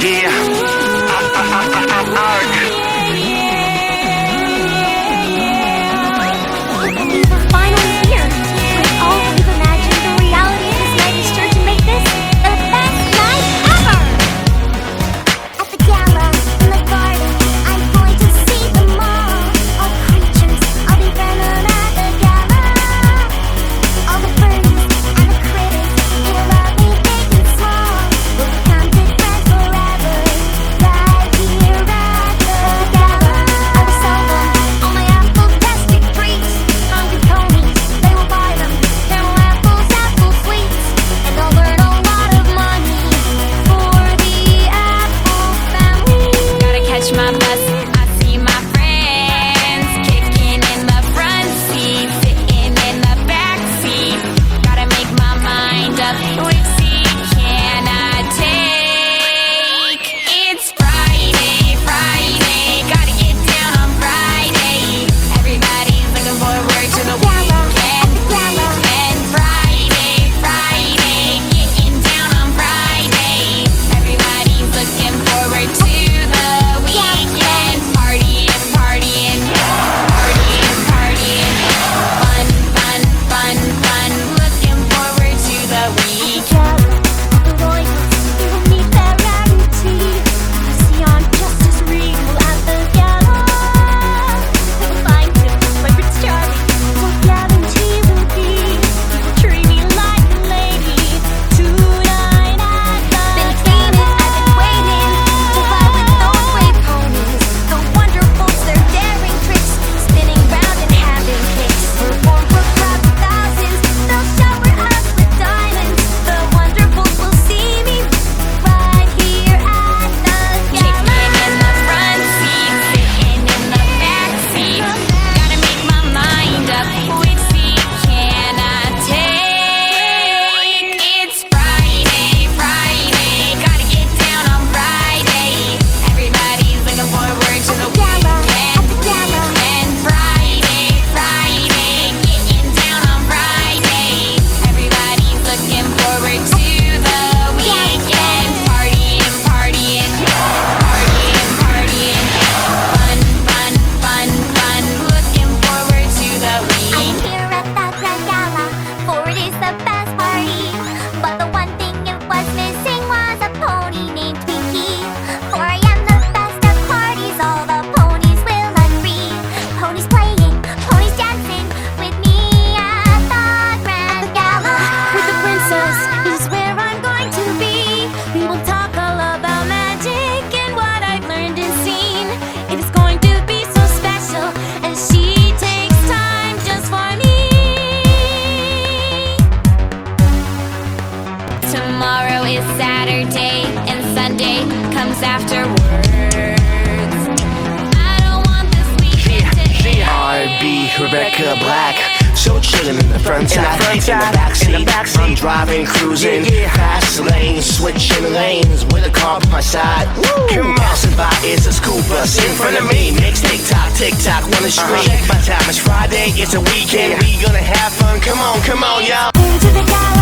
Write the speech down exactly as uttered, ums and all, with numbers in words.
Yeah. We were finally here. We all we've imagined the reality of this night is sure to make this the best night ever. At the gala, in the garden, I'm going to see them all. All creatures, I'll be venom at the gala. All the birdies and the critters, they will love me big and small. We'll become good friends forever, right here at the gala. I will sell them all my apple-tastic treats. Hungry ponies, they will buy them. Caramel apples, apple sweets, and they'll earn a lot of money for the Apple family. Gotta catch my bus, I see my friends kicking in the front seat, sitting in the back seat. Gotta make my mind up, which seat can I take? It's Friday, Friday, gotta get down on Friday. Everybody's looking forward to the weekend, weekend. Friday, Friday, getting down on Friday. Everybody's looking forward to the weekend. Partying, partying, partying, partying. Fun, fun, fun, fun. Looking forward to the weekend. The royals, they will meet their rarity. See on Justice Regal at the gala. We will find him by Prince Charlie. So guarantee will be he will treat me like a lady tonight at the gala. Been dreaming, I've been waiting to fly with those brave ponies. The wonderfuls, their daring tricks, spinning round and having kicks. Perform for crowds of thousands, they'll shower us with diamonds. The wonderfuls will see me right here at the Kicking gala. in the front seat, sitting in the back seat. Gotta make my mind up, which seat can I take? It's Friday, Friday, gotta get down on Friday. Everybody's looking forward to the weekend, weekend. Friday, Friday, getting down on Friday. Everybody's looking forward to the weekend. Partying, partying, partying, partying. Fun, fun, fun, fun. Looking forward to the I'm weekend. here at that grand gala, for it is the best party. But the one thing it was missing was a pony named Twinkie. For I am the best of parties, all the ponies will agree. Ponies playing, ponies dancing with me at the grand gala. With the princess is where I'm going to be. We will talk all about magic and what I've learned and seen. It is going to be so special as she takes time just for me. Tomorrow is Saturday and Sunday comes afterwards. I don't want this weekend to end. R B Rebecca Black. So chillin' in the front side, in the back seat. I'm driving, cruising, fast lane, switching lanes with a car by my side. Come passing by is a school bus in front of me. Makes tick tock, tick tock on the street. By time it's Friday, it's a weekend. We gonna have fun. Come on, come on, y'all. Into the gala.